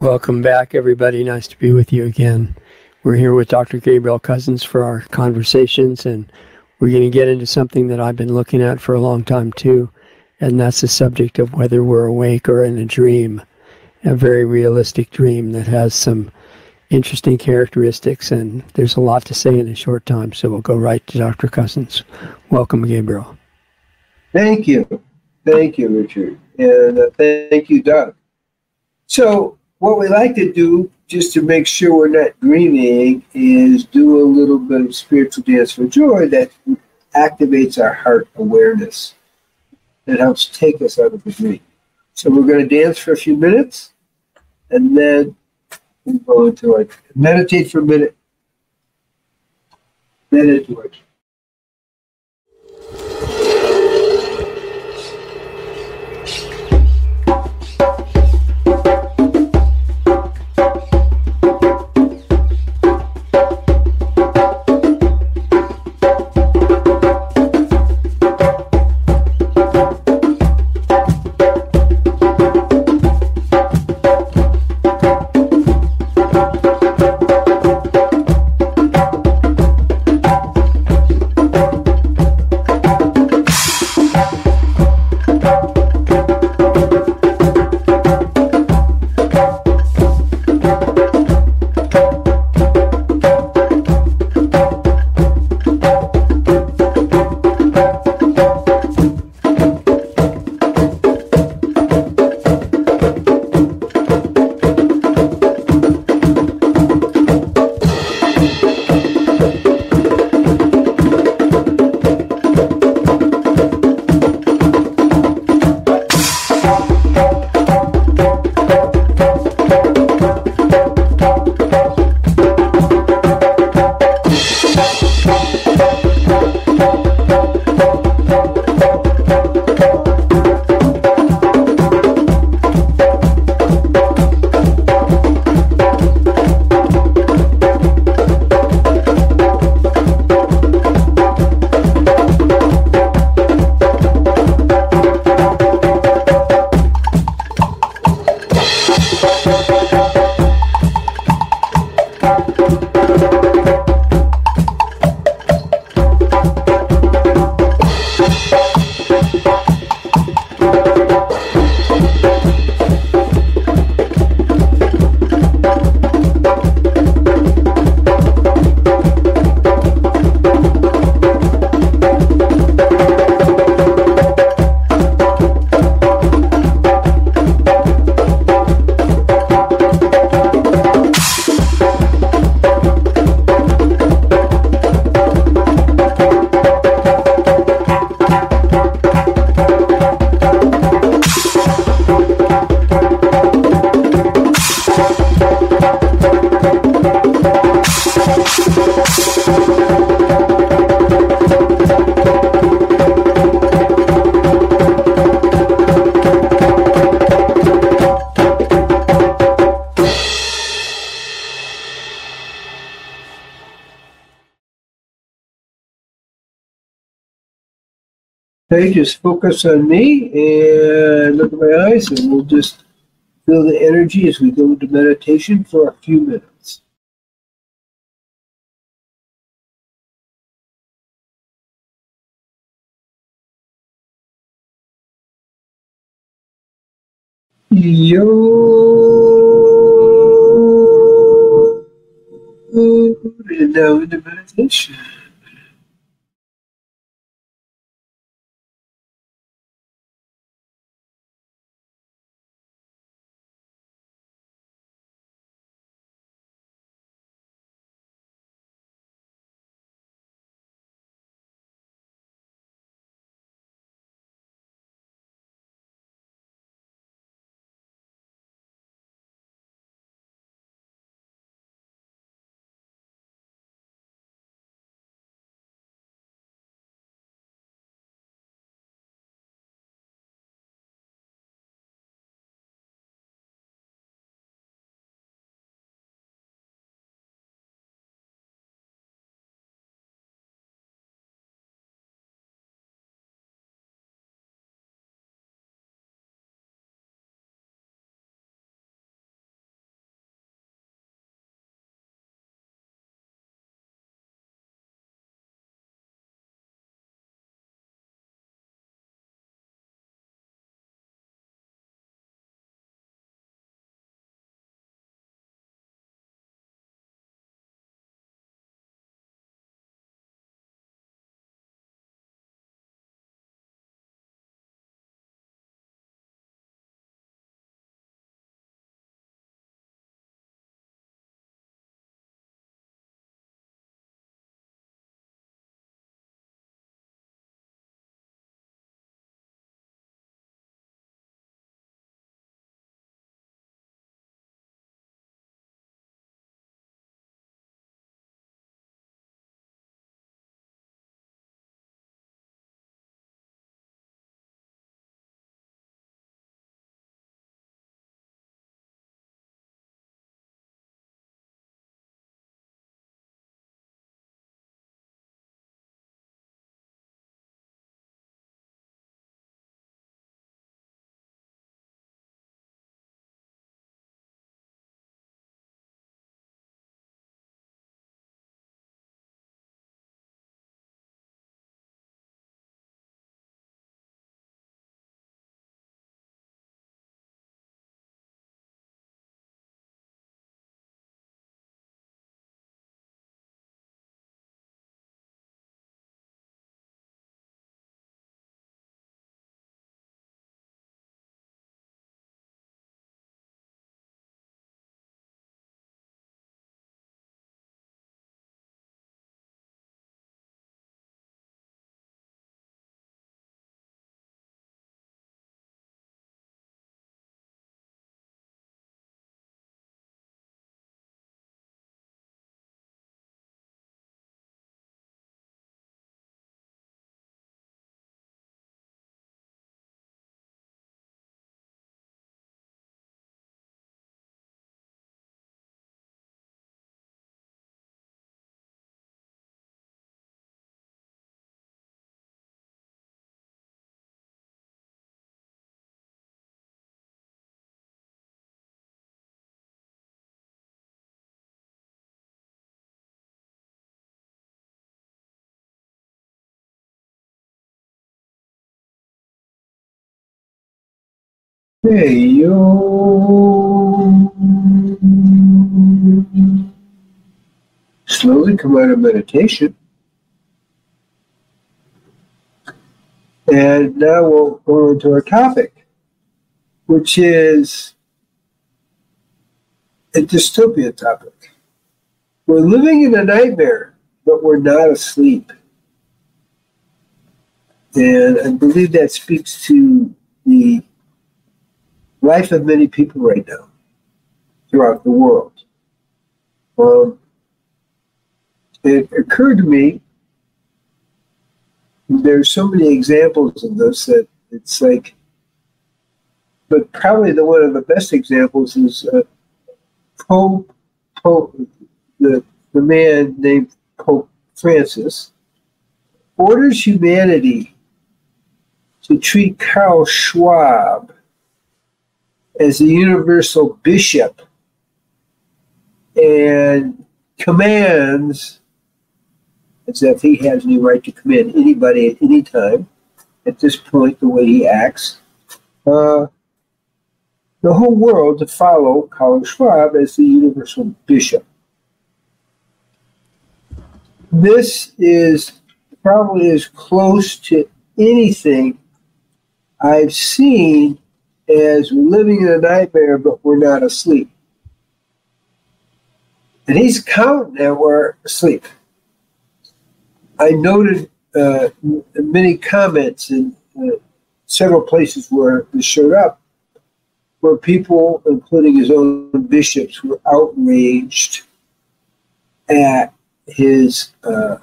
Welcome back, everybody. Nice to be with you again. We're here with Dr. Gabriel Cousens for our conversations, and we're going to get into something that I've been looking at for a long time, too, and that's the subject of whether we're awake or in a dream, a very realistic dream that has some interesting characteristics, and there's a lot to say in a short time, so we'll go right to Dr. Cousens. Welcome, Gabriel. Thank you. Thank you, Richard. And thank you, Doug. So what we like to do, just to make sure we're not dreaming, is do a little bit of spiritual dance for joy that activates our heart awareness. That helps take us out of the dream. So we're going to dance for a few minutes, and then we'll go into it. Meditate for a minute. Meditate. Okay, just focus on me and look at my eyes, and we'll just feel the energy as we go into meditation for a few minutes. Yo, and now into meditation. Hey, yo. Slowly come out of meditation. And now we'll go into our topic, which is a dystopia topic. We're living in a nightmare, but we're not asleep. And I believe that speaks to the life of many people right now throughout the world. It occurred to me, there's so many examples of this that it's like, but probably one of the best examples is Pope, the man named Pope Francis, orders humanity to treat Karl Schwab as the universal bishop and commands, as if he has any right to command anybody at any time, at this point, the way he acts, the whole world to follow Karl Schwab as the universal bishop. This is probably as close to anything I've seen as living in a nightmare, but we're not asleep. And he's counting that we're asleep. I noted many comments in several places where this showed up, where people, including his own bishops, were outraged at his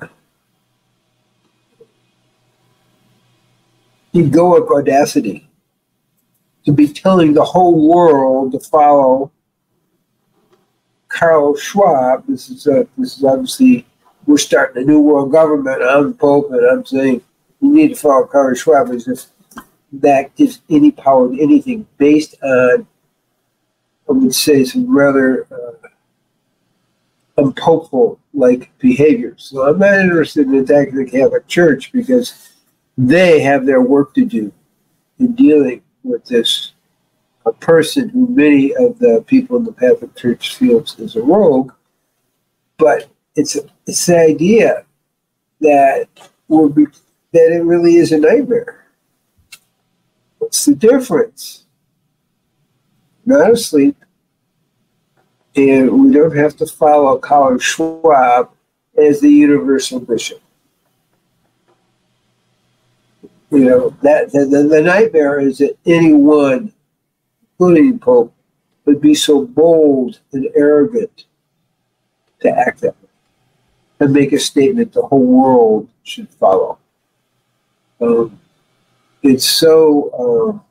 egoic audacity to be telling the whole world to follow Karl Schwab. This is obviously, we're starting a new world government. I'm the Pope, and I'm saying you need to follow Karl Schwab as if that gives any power to anything based on, I would say, some rather unpopeful-like behaviors. So I'm not interested in attacking the Catholic Church because they have their work to do in dealing with this a person who many of the people in the Catholic Church feels is a rogue. But it's the idea that it really is a nightmare. What's the difference? Not asleep, and we don't have to follow Karl Schwab as the universal bishop. You know, that the nightmare is that anyone, including the Pope, would be so bold and arrogant to act that way and make a statement the whole world should follow. It's so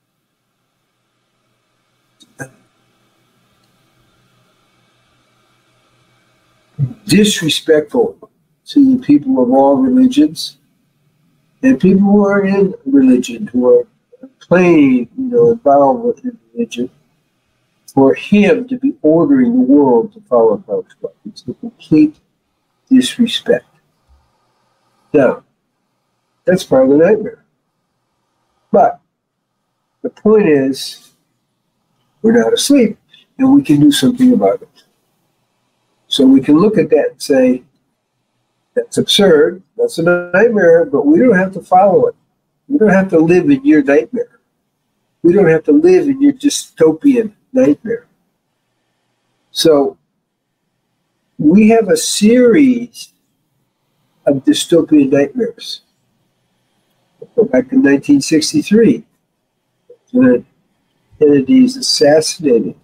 disrespectful to the people of all religions and people who are in religion, who are playing, involved in religion, for him to be ordering the world to follow Karl Schwab. It's a complete disrespect. Now, that's part of the nightmare. But the point is, we're not asleep, and we can do something about it. So we can look at that and say, that's absurd, that's a nightmare, but we don't have to follow it. We don't have to live in your nightmare. We don't have to live in your dystopian nightmare. So we have a series of dystopian nightmares. Go back to 1963, when Kennedy is assassinated.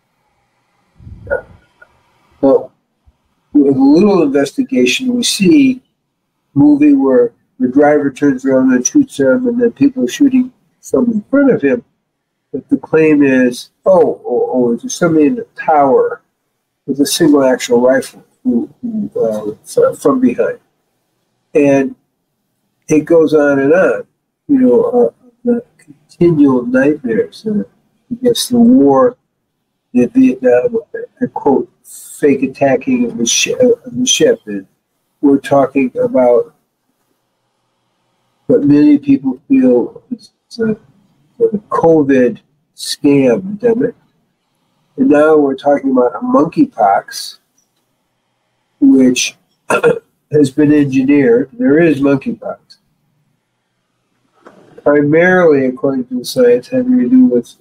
Well, with a little investigation, we see a movie where the driver turns around and shoots him, and then people are shooting from in front of him. But the claim is, there's somebody in the tower with a single action rifle from behind. And it goes on and on, the continual nightmares. I guess the war in Vietnam, I quote, fake attacking of the ship. And we're talking about what many people feel is the COVID scam endemic. And now we're talking about a monkeypox, which has been engineered. There is monkeypox. Primarily, according to the science, having to do with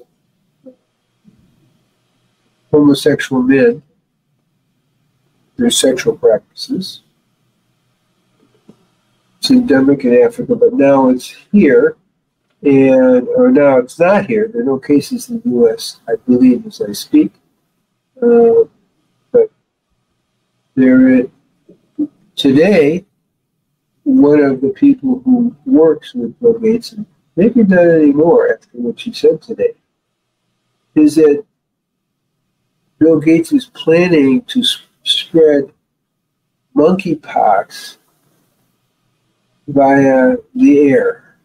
homosexual men, their sexual practices. It's endemic in Africa, but now it's here, or now it's not here. There are no cases in the U.S., I believe, as I speak. But today, one of the people who works with Bill Gates, and maybe not anymore after what she said today, is that Bill Gates is planning to spread monkeypox via the air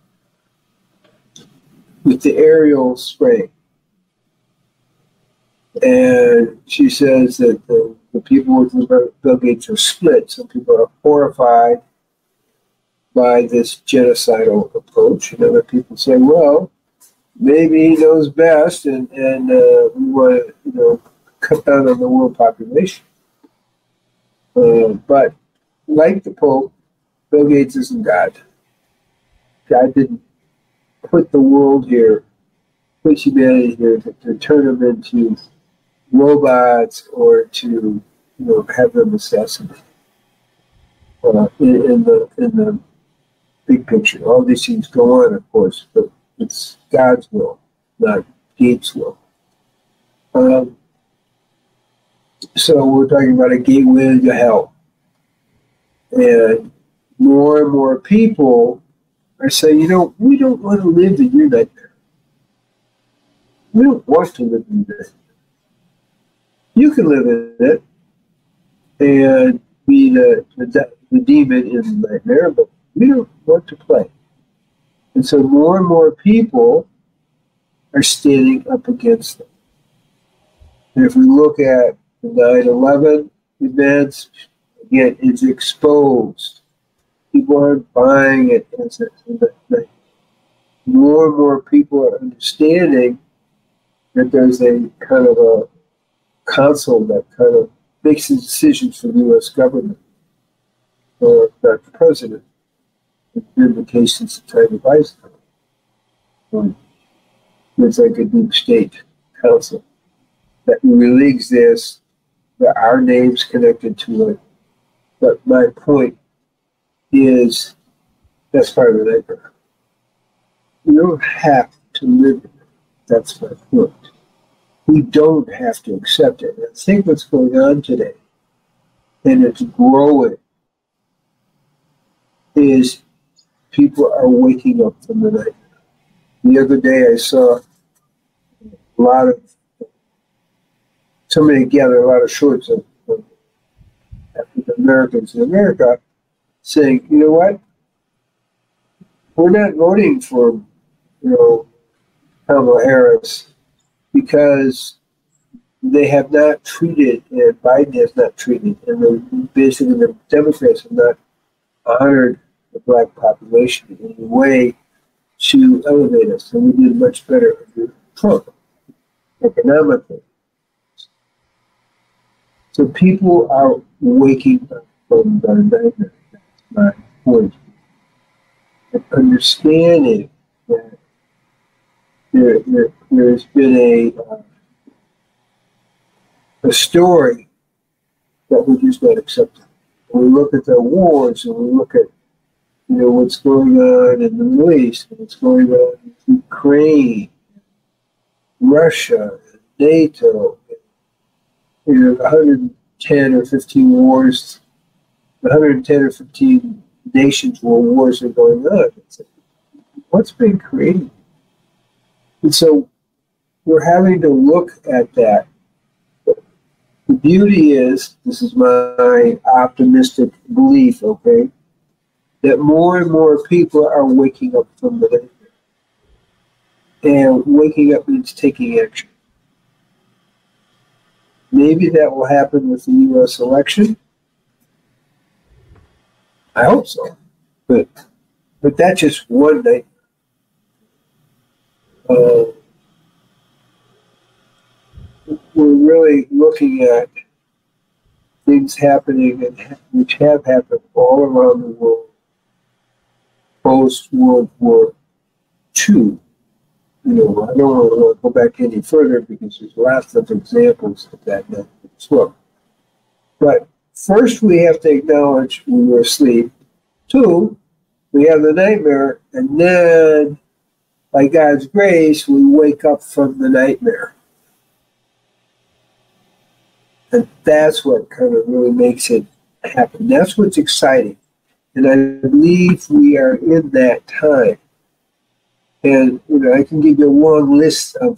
with the aerial spray. And she says that the people with Bill Gates are split. Some people are horrified by this genocidal approach, and other people say, well, maybe he knows best, and we want to, cut down on the world population. But like the Pope, Bill Gates isn't God. God didn't put the world here, put humanity here to turn them into robots or to have them assassinated. In the big picture, all these things go on, of course, but it's God's will, not Gates' will. So we're talking about a gateway to hell. And more and more people are saying, we don't want to live in your nightmare. We don't want to live in your nightmare. You can live in it and be the demon in the nightmare, but we don't want to play. And so more and more people are standing up against them. And if we look at the 9/11 events, again, it's exposed. People aren't buying it as a more and more people are understanding that there's a kind of a council that kind of makes the decisions for the U.S. government, or not the president. It's been the case since the time of Eisenhower. It's like a deep state council that really exists. There are names connected to it. But my point is that's part of the nightmare. You don't have to live in it. That's my point. We don't have to accept it. And I think what's going on today, and it's growing, is people are waking up from the nightmare. The other day I saw somebody gathered a lot of shorts of African Americans in America saying, you know what? We're not voting for, Kamala Harris because they have not treated, and Biden has not treated, and basically the Democrats have not honored the black population in any way to elevate us. And we did much better under Trump, economically. So people are waking up from the nightmare. That's my point. And understanding that there's been a story that we just not accepting. We look at the wars, and we look at what's going on in the Middle East, and what's going on in Ukraine, Russia, NATO. 110 or 15 wars, 110 or 15 nations where wars are going on. What's been created? And so we're having to look at that. The beauty is, this is my optimistic belief, okay, that more and more people are waking up from the nightmare. And waking up means taking action. Maybe that will happen with the U.S. election. I hope so. But that's just one night. we're really looking at things happening and which have happened all around the world post World War II. I don't want to go back any further because there's lots of examples of that in this book. But first, we have to acknowledge we were asleep. 2, we have the nightmare, and then, by God's grace, we wake up from the nightmare. And that's what kind of really makes it happen. That's what's exciting. And I believe we are in that time. And, I can give you a long list of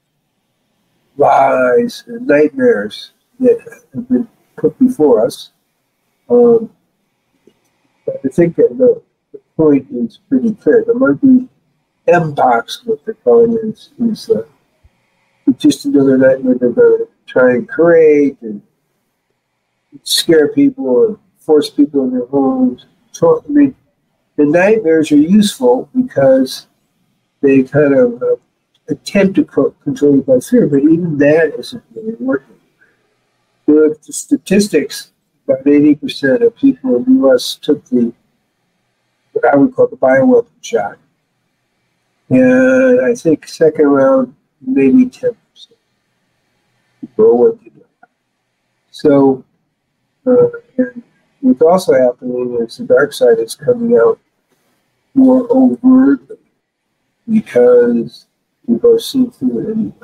lies and nightmares that have been put before us. But I think that the point is pretty clear. The monkey Mpox, what they're calling it, is just another nightmare they're going to try and create and scare people and force people in their homes. So, the nightmares are useful because they kind of attempt to control you by fear, but even that isn't really working. You look at the statistics, about 80% of people in the U.S. took what I would call the bioweapon shot. And I think second round, maybe 10%. People went to that. So, and what's also happening is the dark side is coming out more overtly because people are seeing through it anyway.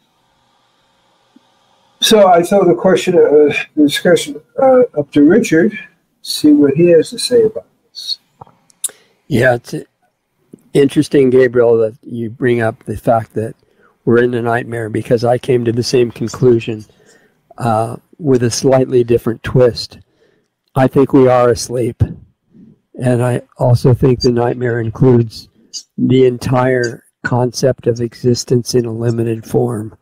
So I throw the discussion up to Richard, see what he has to say about this. Yeah, it's interesting, Gabriel, that you bring up the fact that we're in a nightmare, because I came to the same conclusion with a slightly different twist. I think we are asleep, and I also think the nightmare includes the entire concept of existence in a limited form,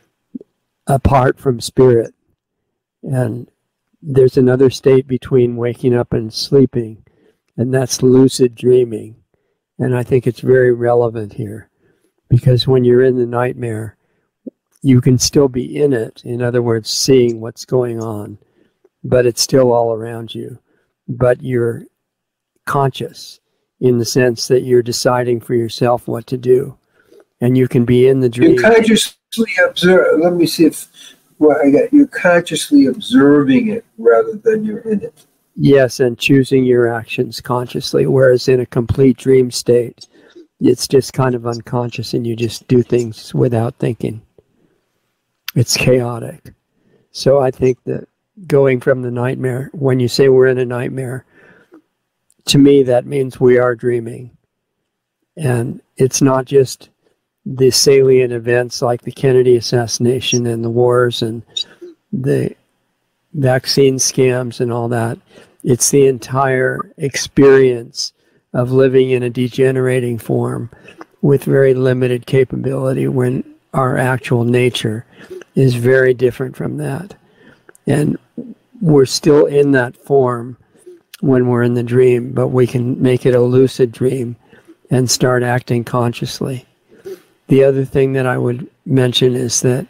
apart from spirit. And there's another state between waking up and sleeping, and that's lucid dreaming. And I think it's very relevant here, because when you're in the nightmare, you can still be in it. In other words, seeing what's going on, but it's still all around you. But you're conscious in the sense that you're deciding for yourself what to do. And you can be in the dream. You consciously observe. Let me see if what I got. You're consciously observing it rather than you're in it. Yes, and choosing your actions consciously, whereas in a complete dream state, it's just kind of unconscious and you just do things without thinking. It's chaotic. So I think that going from the nightmare, when you say we're in a nightmare, to me that means we are dreaming. And it's not just the salient events like the Kennedy assassination and the wars and the vaccine scams and all that. It's the entire experience of living in a degenerating form with very limited capability, when our actual nature is very different from that. And we're still in that form when we're in the dream, but we can make it a lucid dream and start acting consciously. The other thing that I would mention is that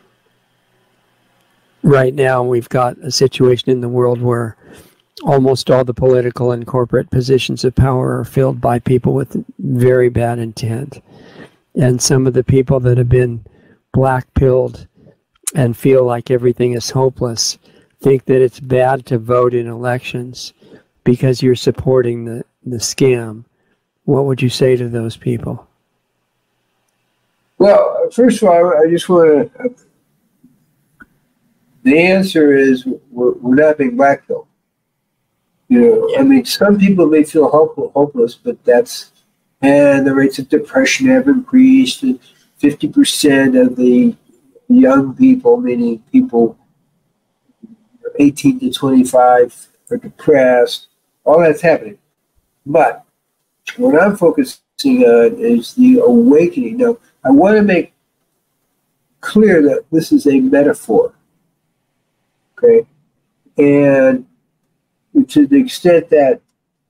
right now we've got a situation in the world where almost all the political and corporate positions of power are filled by people with very bad intent. And some of the people that have been black-pilled and feel like everything is hopeless think that it's bad to vote in elections because you're supporting the scam. What would you say to those people? Well, first of all, I just want to... The answer is we're not being black-pilled. I mean, some people may feel hopeless, but and the rates of depression have increased. 50% of the young people, meaning people 18 to 25, are depressed. All that's happening. But what I'm focusing on is the awakening. Now, I want to make clear that this is a metaphor. Okay? And to the extent that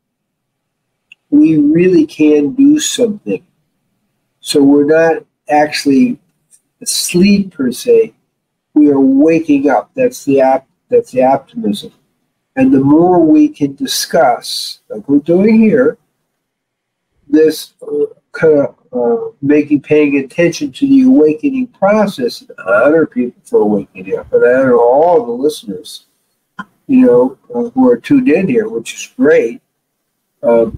we really can do something. So we're not actually asleep per se. We waking up. That's the optimism. And the more we can discuss, like we're doing here, this kind of paying attention to the awakening process, and honor people for waking up, and honor all the listeners, who are tuned in here, which is great. The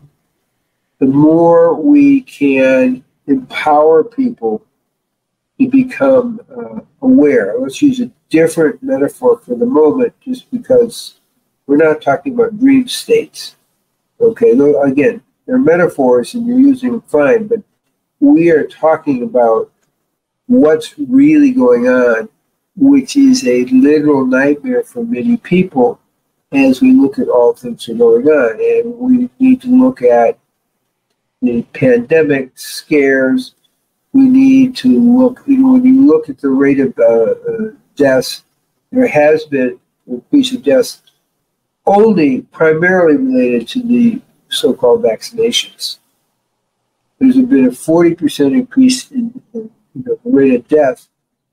more we can empower people to become aware. Let's use a different metaphor for the moment, just because we're not talking about dream states. Okay, again, they're metaphors and you're using them fine, but we are talking about what's really going on, which is a literal nightmare for many people as we look at all things that are going on. And we need to look at the pandemic scares. We need to look, when you look at the rate of deaths, there has been an increase of deaths only primarily related to the so-called vaccinations. There's been a 40% increase in the rate of death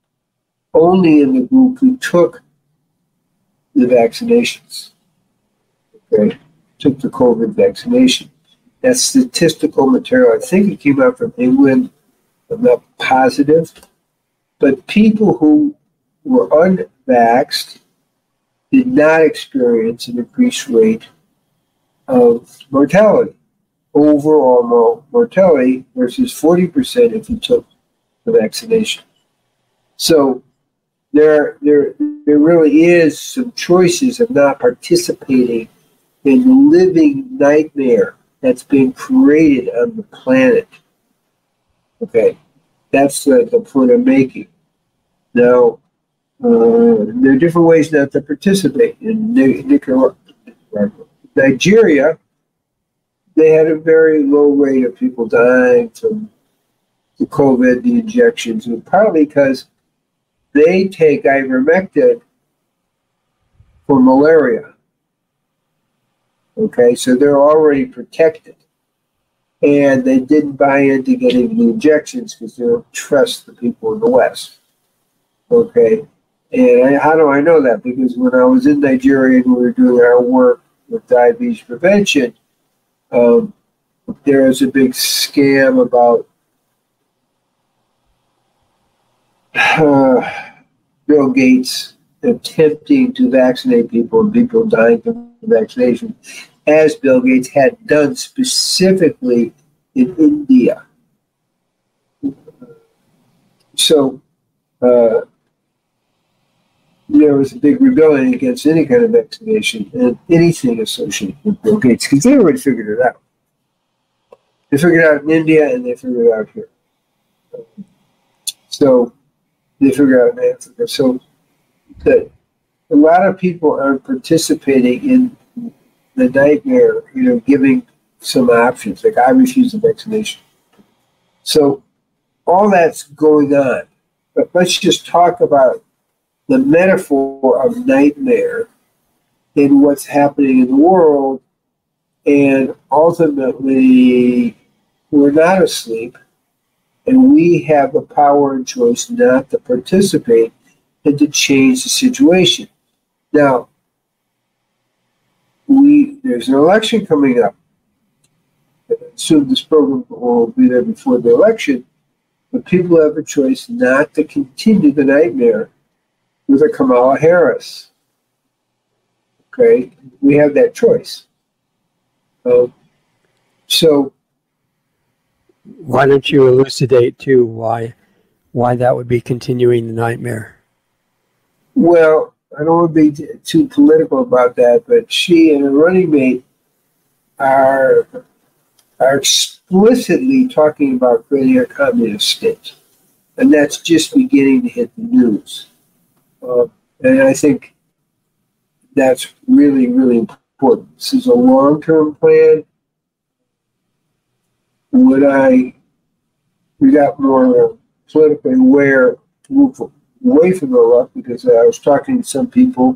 only in the group who took the vaccinations. Okay, took the COVID vaccination. That's statistical material. I think it came out from England. I'm not positive. But people who were unvaxxed did not experience an increased rate of mortality, overall mortality, versus 40% if you took the vaccination. So there really is some choices of not participating in the living nightmare that's being created on the planet. Okay, that's the point I'm making. Now, there are different ways not to participate. In Nigeria, they had a very low rate of people dying from the COVID, the injections, and partly because they take ivermectin for malaria. Okay, so they're already protected. And they didn't buy into getting the injections because they don't trust the people in the West. Okay, and how do I know that? Because when I was in Nigeria and we were doing our work with diabetes prevention, there was a big scam about Bill Gates attempting to vaccinate people and people dying from vaccination, as Bill Gates had done specifically in India. So there was a big rebellion against any kind of vaccination and anything associated with Bill Gates, because they already figured it out. They figured it out in India and they figured it out here. So they figured it out in Africa. So that a lot of people aren't participating in the nightmare, giving some options, like I refuse the vaccination. So all that's going on. But let's just talk about the metaphor of nightmare in what's happening in the world. And ultimately, we're not asleep, and we have the power and choice not to participate and to change the situation. Now, there's an election coming up. I assume this program will be there before the election, but people have a choice not to continue the nightmare with a Kamala Harris. Okay, we have that choice. So, why don't you elucidate too why that would be continuing the nightmare? Well, I don't want to be too political about that, but she and her running mate are explicitly talking about creating a communist state, and that's just beginning to hit the news. And I think that's really, really important. This is a long-term plan. We got more politically aware, move away from Iraq, because I was talking to some people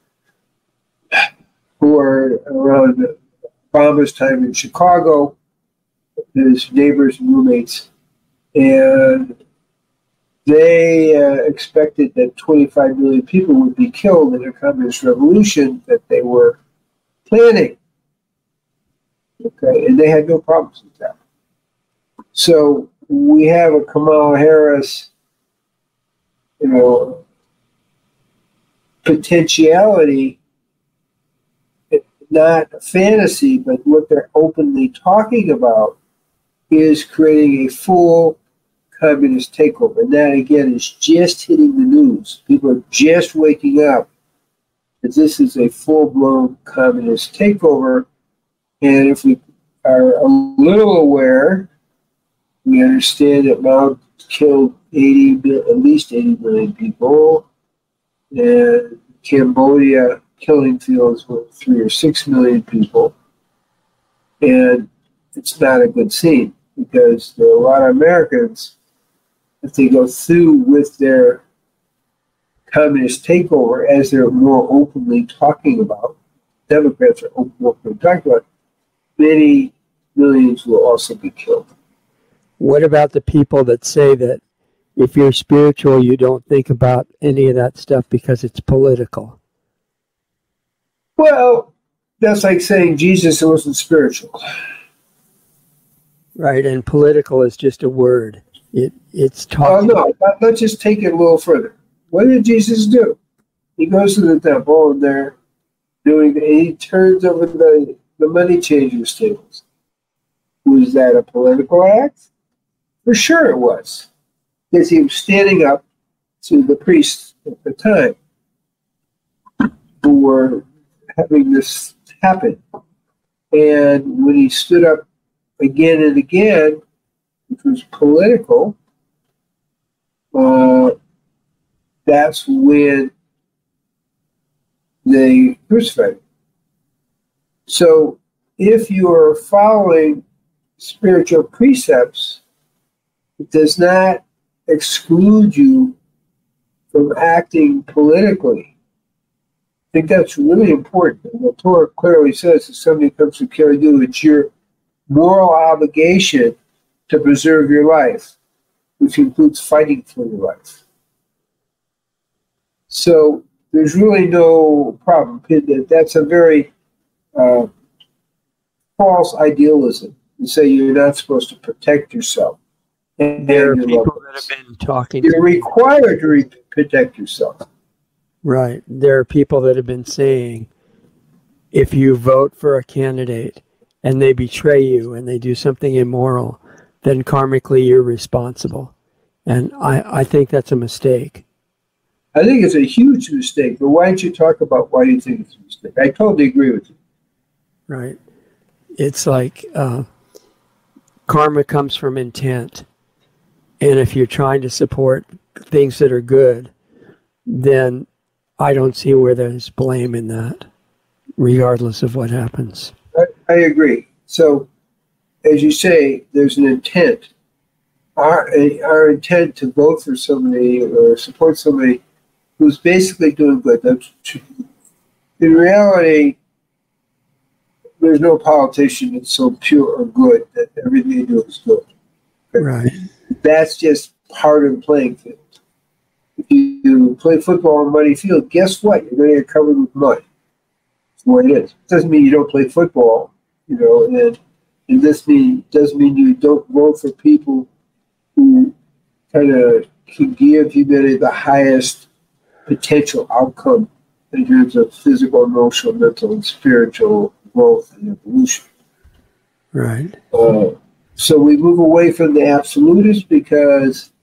who are around Obama's time in Chicago, his neighbors and roommates, and they expected that 25 million people would be killed in a communist revolution that they were planning. Okay, and they had no problems with that. So we have a Kamala Harris, potentiality, not a fantasy, but what they're openly talking about is creating a full communist takeover. And that, again, is just hitting the news. People are just waking up that this is a full-blown communist takeover. And if we are a little aware, we understand that Mao killed at least 80 million people, and Cambodia killing fields with 3 or 6 million people. And it's not a good scene because there are a lot of Americans, if they go through with their communist takeover, as they're more openly talking about, Democrats are openly talking about, many millions will also be killed. What about the people that say that if you're spiritual, you don't think about any of that stuff because it's political? Well, that's like saying Jesus wasn't spiritual. Right, and political is just a word. It's talking. Oh, no, let's just take it a little further. What did Jesus do? He goes to the temple and they're he turns over the money changers' tables. Was that a political act? For sure it was. Because he was standing up to the priests at the time who were having this happen. And when he stood up again and again, which was political, that's when they crucified him. So if you are following spiritual precepts, it does not exclude you from acting politically. I think that's really important. And the Torah clearly says if somebody comes to kill you, it's your moral obligation to preserve your life, which includes fighting for your life. So there's really no problem. That's a very false idealism to say you're not supposed to protect yourself. And there are people that have been talking. You're required to protect yourself. Right. There are people that have been saying, if you vote for a candidate and they betray you and they do something immoral, then karmically you're responsible. And I think that's a mistake. I think it's a huge mistake, but why don't you talk about why you think it's a mistake? I totally agree with you. Right. It's like karma comes from intent. And if you're trying to support things that are good, then I don't see where there's blame in that, regardless of what happens. I agree. So, as you say, there's an intent. Our intent to vote for somebody or support somebody who's basically doing good. In reality, there's no politician that's so pure or good that everything they do is good. Right. That's just part of the playing field. If you play football on a muddy field, guess what? You're going to get covered with mud. That's the way it is. It doesn't mean you don't play football, and this doesn't mean you don't vote for people who kind of can give humanity the highest potential outcome in terms of physical, emotional, mental, and spiritual growth and evolution. Right. So we move away from the absolutist because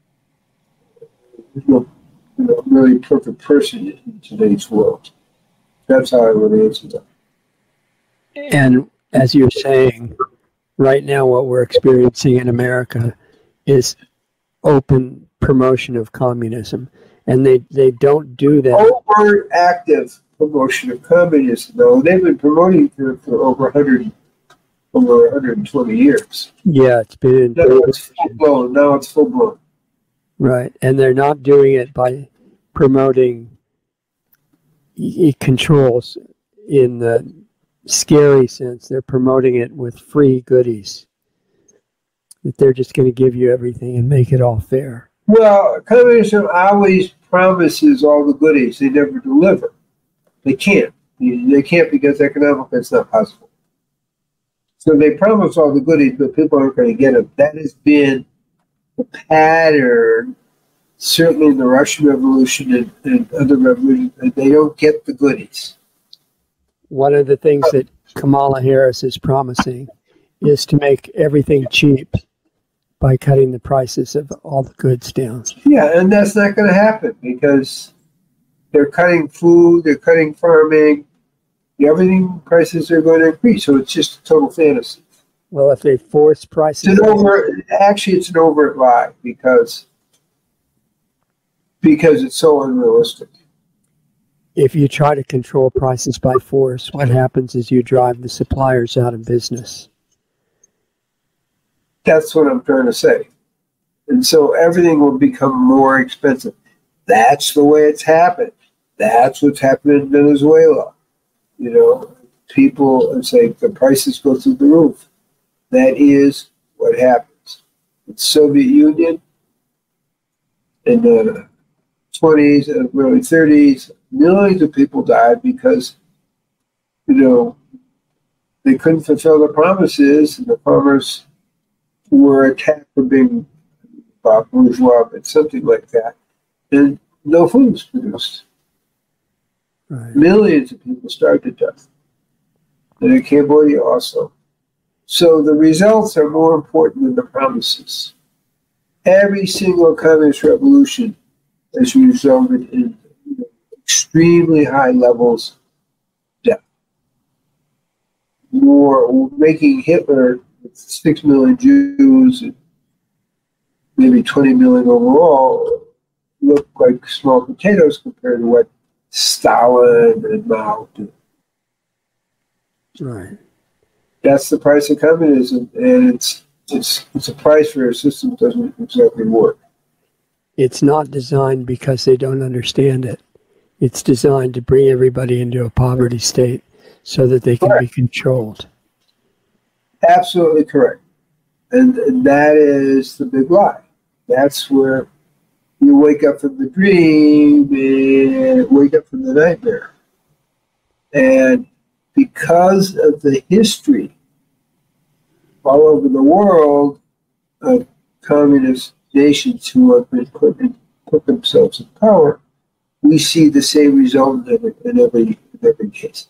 there's no really perfect person in today's world. That's how I would answer that. And as you're saying, right now what we're experiencing in America is open promotion of communism. And they don't do that. Overt active promotion of communism, though. They've been promoting for over 120 years. Yeah, it's been. Now it's full blown. Right, and they're not doing it by promoting controls in the scary sense. They're promoting it with free goodies. That they're just going to give you everything and make it all fair. Well, communism always promises all the goodies. They never deliver. They can't. They can't because economically it's not possible. So they promise all the goodies, but people aren't going to get them. That has been the pattern, certainly in the Russian Revolution and other revolutions. They don't get the goodies. One of the things that Kamala Harris is promising is to make everything cheap by cutting the prices of all the goods down. Yeah, and that's not going to happen because they're cutting food, they're cutting farming, everything prices are going to increase. So it's just a total fantasy. Well, if they force prices, it's an overt lie because it's so unrealistic. If you try to control prices by force, what happens is you drive the suppliers out of business. That's what I'm trying to say. And so everything will become more expensive. That's the way it's happened. That's what's happened in Venezuela. You know, people say the prices go through the roof. That is what happens. In the Soviet Union, in the 20s and early 30s, millions of people died because, you know, they couldn't fulfill their promises, and the farmers were attacked for being bourgeois, but something like that, and no food was produced. Right. Millions of people starved to death, and in Cambodia also. So the results are more important than the promises. Every single communist revolution has resulted in extremely high levels of death. War, making Hitler with 6 million Jews and maybe 20 million overall look like small potatoes compared to what Stalin and Mao did. Right. That's the price of communism, and it's a price for a system that doesn't exactly work. It's not designed because they don't understand it. It's designed to bring everybody into a poverty state so that they can be controlled. Absolutely correct. And that is the big lie. That's where you wake up from the dream and wake up from the nightmare. And because of the history all over the world of communist nations who have been put themselves in power, we see the same result in every case.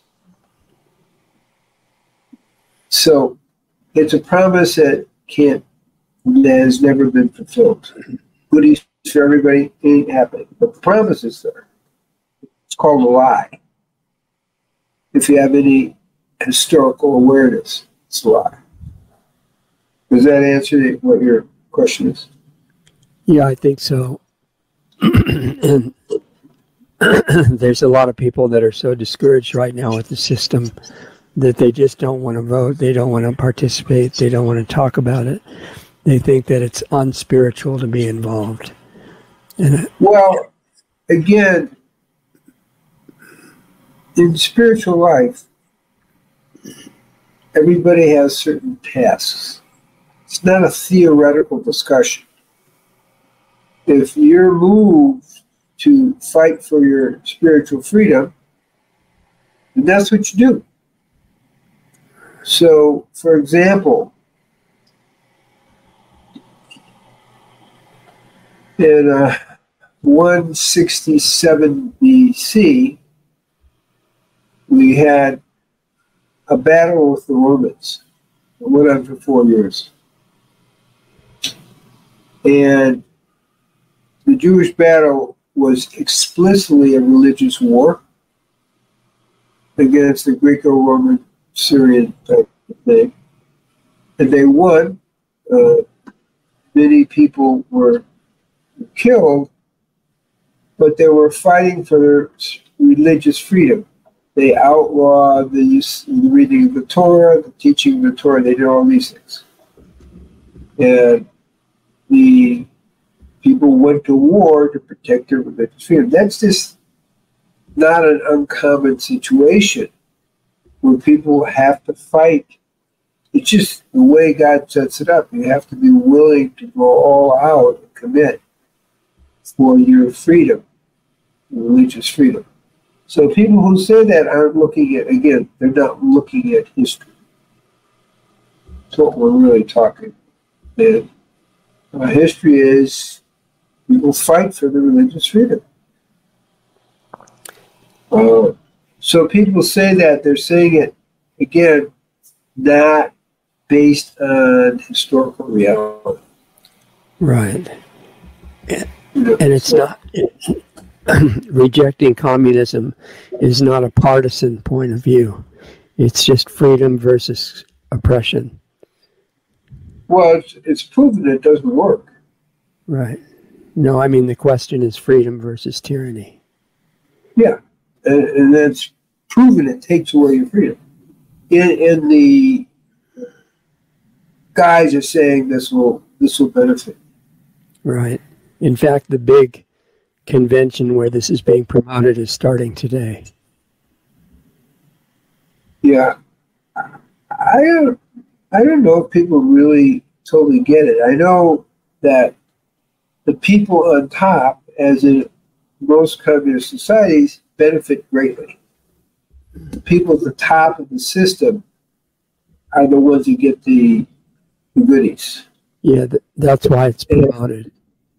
So it's a promise that has never been fulfilled. Goodies for everybody ain't happening, but the promise is there. It's called a lie. If you have any historical awareness, it's a lie. Does that answer what your question is? Yeah, I think so. And there's a lot of people that are so discouraged right now with the system that they just don't want to vote. They don't want to participate. They don't want to talk about it. They think that it's unspiritual to be involved. Well, again, in spiritual life, everybody has certain tasks. It's not a theoretical discussion. If you're moved to fight for your spiritual freedom, then that's what you do. So, for example, in 167 BC, we had a battle with the Romans. It went on for 4 years. And the Jewish battle was explicitly a religious war against the Greco-Roman Syrian type of thing. And they won. Many people were killed, but they were fighting for their religious freedom. They outlawed the reading of the Torah, the teaching of the Torah. They did all these things. And the people went to war to protect their religious freedom. That's just not an uncommon situation where people have to fight. It's just the way God sets it up. You have to be willing to go all out and commit for your freedom, religious freedom. So people who say that aren't looking at, again, they're not looking at history. That's what we're really talking. And history is people fight for the religious freedom. So people say that, they're saying it, again, not based on historical reality. Right. And it's not, rejecting communism is not a partisan point of view. It's just freedom versus oppression. Well, it's proven it doesn't work. Right. No, I mean, the question is freedom versus tyranny. Yeah. And that's proven it takes away your freedom. And the guys are saying this will benefit. Right. In fact, the big convention where this is being promoted is starting today. Yeah. I don't know if people really totally get it. I know that the people on top, as in most communist societies, benefit greatly. The people at the top of the system are the ones who get the goodies. Yeah, that's why it's promoted.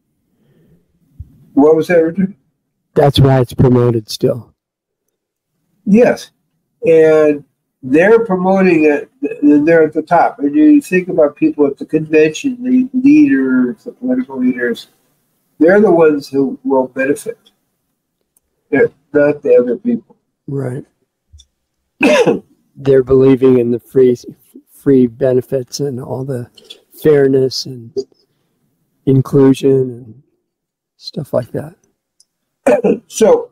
What was that, Richard? That's why it's promoted still. Yes. And they're promoting it, and they're at the top. And you think about people at the convention, the leaders, the political leaders, they're the ones who will benefit. They're not the other people. Right. They're believing in the free benefits and all the fairness and inclusion and stuff like that. So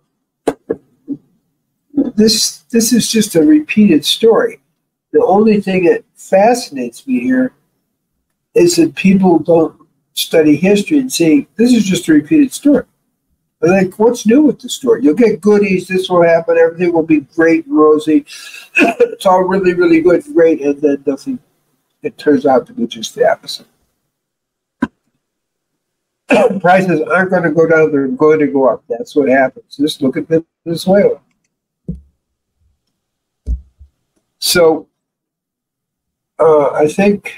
this is just a repeated story. The only thing that fascinates me here is that people don't study history and say, this is just a repeated story. But like, what's new with the story? You'll get goodies, this will happen, everything will be great and rosy. It's all really, really good, great, and then nothing. It turns out to be just the opposite. Prices aren't going to go down, they're going to go up. That's what happens. Just look at Venezuela. So, I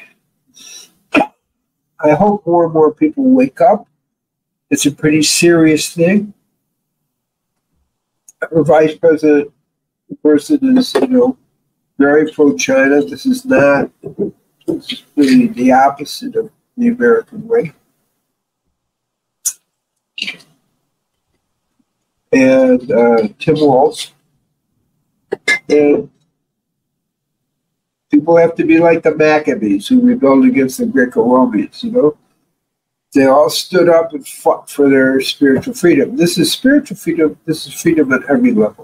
hope more and more people wake up. It's a pretty serious thing. Our vice president, the person is, very pro-China. This is not really the opposite of the American way. And Tim Walz. And people have to be like the Maccabees who rebelled against the Greco-Romans, They all stood up and fought for their spiritual freedom. This is spiritual freedom. This is freedom at every level.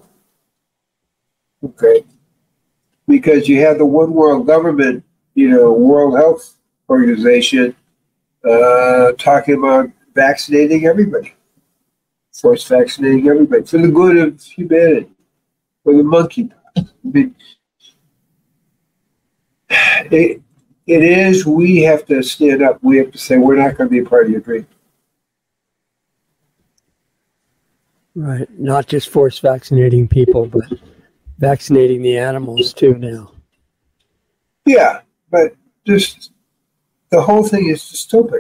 Okay? Because you have the one world government, World Health Organization, talking about vaccinating everybody. Force vaccinating everybody for the good of humanity. For the monkeypox. I mean, it is, we have to stand up. We have to say, we're not going to be a part of your dream. Right. Not just force vaccinating people, but vaccinating the animals too now. Yeah, but just the whole thing is dystopic.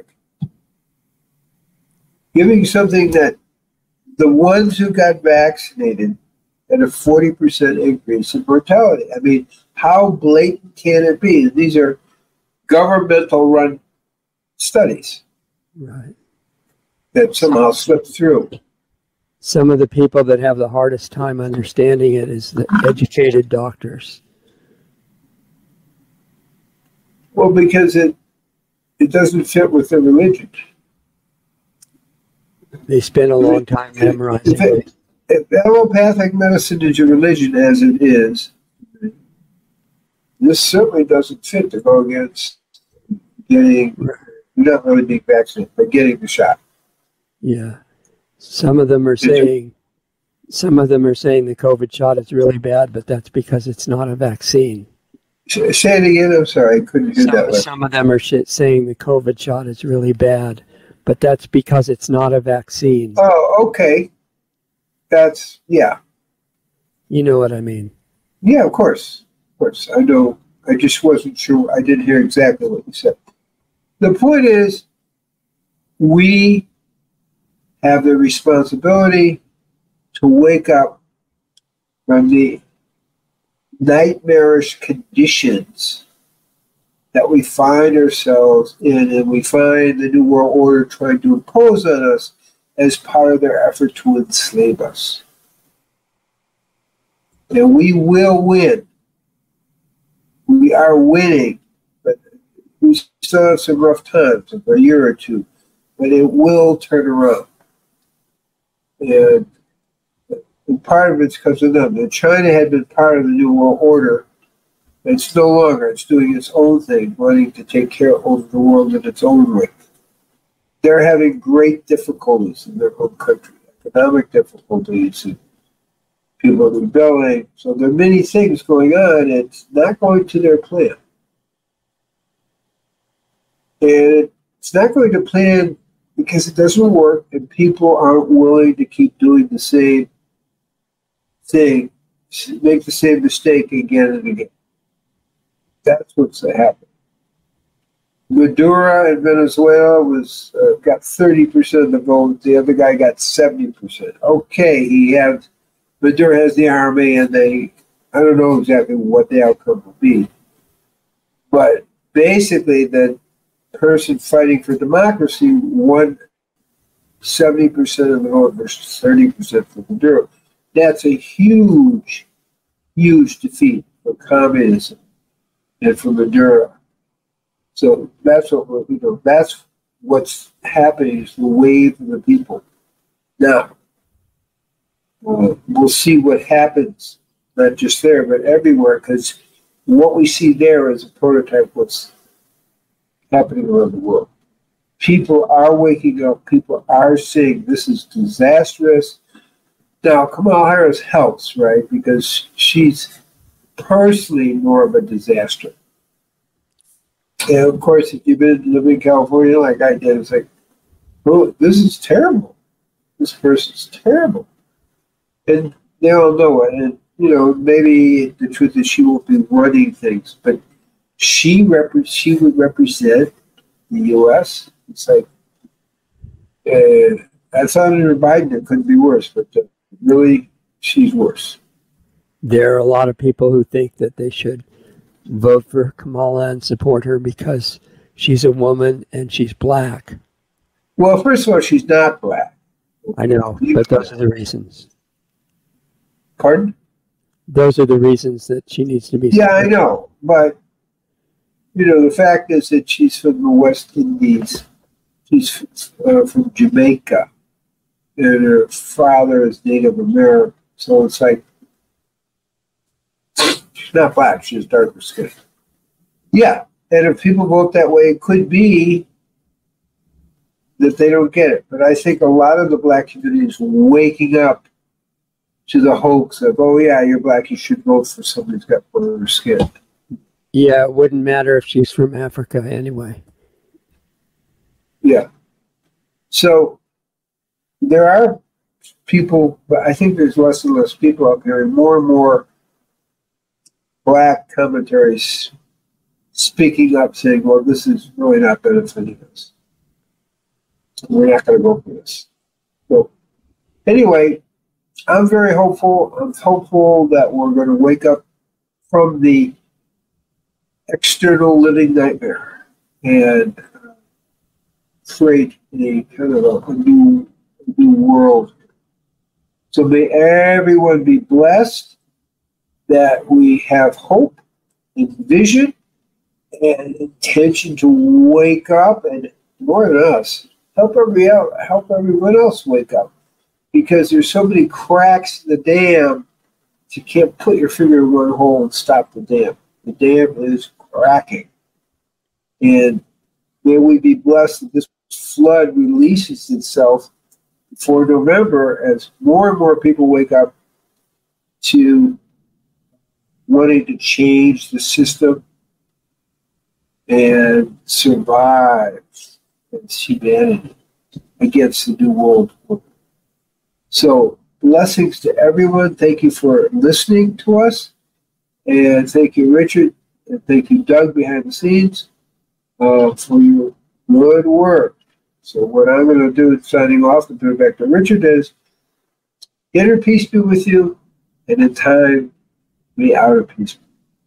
Giving something that the ones who got vaccinated had a 40% increase in mortality. I mean, how blatant can it be? These are governmental run studies, right, that somehow slipped through. Some of the people that have the hardest time understanding it is the educated doctors. Well, because it doesn't fit with their religion. They spend a long time memorizing it. If allopathic medicine is your religion, as it is, this certainly doesn't fit to go against not really being vaccinated, but getting the shot. Yeah. Some of them are saying the COVID shot is really bad, but that's because it's not a vaccine. Say it again. I'm sorry, I couldn't hear that. Some of them are saying the COVID shot is really bad, but that's because it's not a vaccine. Oh, okay. That's, yeah. You know what I mean? Yeah, of course. Of course. I know. I just wasn't sure. I didn't hear exactly what you said. The point is, we have the responsibility to wake up from the nightmarish conditions that we find ourselves in, and we find the New World Order trying to impose on us as part of their effort to enslave us. And we will win. We are winning, but we still have some rough times, for a year or two, but it will turn around. And part of it's because of them. And China had been part of the New World Order. It's no longer. It's doing its own thing, wanting to take care of the world in its own way. They're having great difficulties in their own country, economic difficulties, and people are rebelling. So there are many things going on. It's not going to their plan. And it's not going to plan because it doesn't work, and people aren't willing to keep doing the same thing, make the same mistake again and again. That's what's happening. Maduro in Venezuela got 30% of the vote. The other guy got 70%. Okay, Maduro has the army, and I don't know exactly what the outcome will be. But basically, the person fighting for democracy won 70% of the vote versus 30% for Maduro. That's a huge, huge defeat for communism and for Maduro. So that's that's what's happening, is the wave of the people. Now, we'll see what happens, not just there, but everywhere, because what we see there is a prototype of what's happening around the world. People are waking up. People are saying this is disastrous. Now, Kamala Harris helps, right? Because she's personally more of a disaster. And of course, if you've been living in California like I did, it's like, oh, this is terrible. This person's terrible. And they all know it. And, maybe the truth is she won't be running things, but she would represent the U.S. It's like, that's under Biden. It couldn't be worse, but really, she's worse. There are a lot of people who think that they should vote for Kamala and support her because she's a woman and she's black. Well, first of all, she's not black. I know, but those are the reasons. Pardon? Those are the reasons that she needs to be supported. Yeah, I know, but the fact is that she's from the West Indies. She's from Jamaica, and her father is Native American. So it's like, she's not black, she's darker skin. Yeah, and if people vote that way, it could be that they don't get it. But I think a lot of the black community is waking up to the hoax of, oh yeah, you're black, you should vote for somebody who's got darker skin. Yeah, it wouldn't matter if she's from Africa anyway. Yeah. So there are people, but I think there's less and less people out there, and more black commentaries speaking up, saying, well, this is really not benefiting us. We're not going to go for this. So anyway, I'm very hopeful. I'm hopeful that we're going to wake up from the external living nightmare and create a kind of a new world. So may everyone be blessed, that we have hope and vision and intention to wake up, and more than us, help everyone else wake up. Because there's so many cracks in the dam, you can't put your finger in one hole and stop the dam. The dam is cracking. And may we be blessed that this flood releases itself before November, as more and more people wake up to wanting to change the system and survive as humanity. against the New World Order. So blessings to everyone. Thank you for listening to us. And thank you, Richard. And thank you, Doug, behind the scenes, for your good work. So what I'm going to do, signing off and turn it back to Richard, is inner peace be with you, and in time, may outer peace.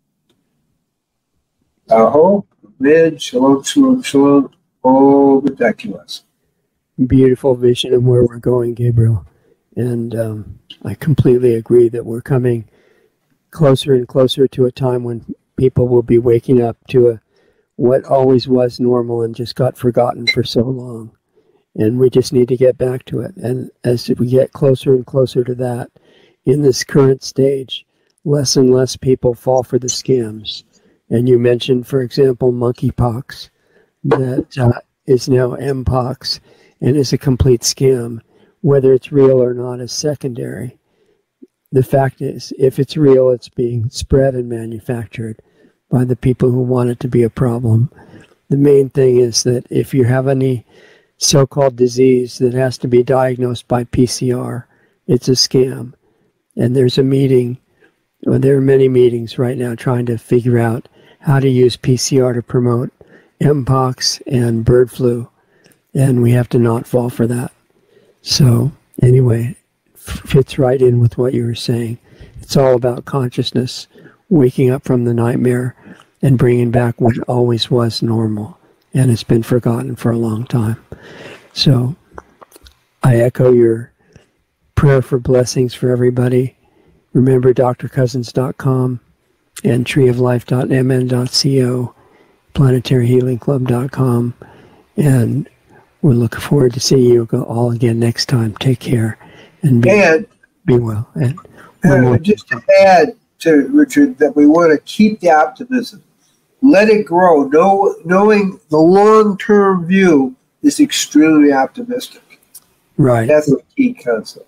Aho, amen, shalom, shalom, shalom. Oh, back to us. Beautiful vision of where we're going, Gabriel. And I completely agree that we're coming closer and closer to a time when people will be waking up to what always was normal and just got forgotten for so long. And we just need to get back to it. And as we get closer and closer to that, in this current stage, less and less people fall for the scams. And you mentioned, for example, monkeypox, that is now mpox and is a complete scam. Whether it's real or not is secondary. The fact is, if it's real, it's being spread and manufactured by the people who want it to be a problem. The main thing is that if you have any so-called disease that has to be diagnosed by PCR, it's a scam. And there's a meeting, or there are many meetings right now trying to figure out how to use PCR to promote mpox and bird flu. And we have to not fall for that. So anyway, fits right in with what you were saying. It's all about consciousness, waking up from the nightmare and bringing back what always was normal. And it's been forgotten for a long time. So I echo your prayer for blessings for everybody. Remember drcousins.com and treeoflife.mn.co, planetaryhealingclub.com. And we're looking forward to seeing you all again next time. Take care and be well. And just to add to Richard, that we want to keep the optimism. Let it grow. Knowing the long-term view is extremely optimistic. Right. That's a key concept.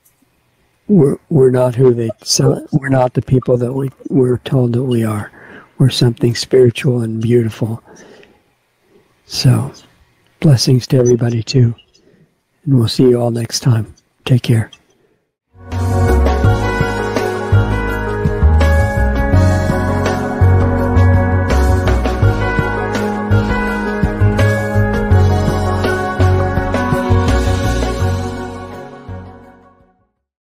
We're not who they sell. We're not the people that we're told that we are. We're something spiritual and beautiful. So, blessings to everybody too. And we'll see you all next time. Take care.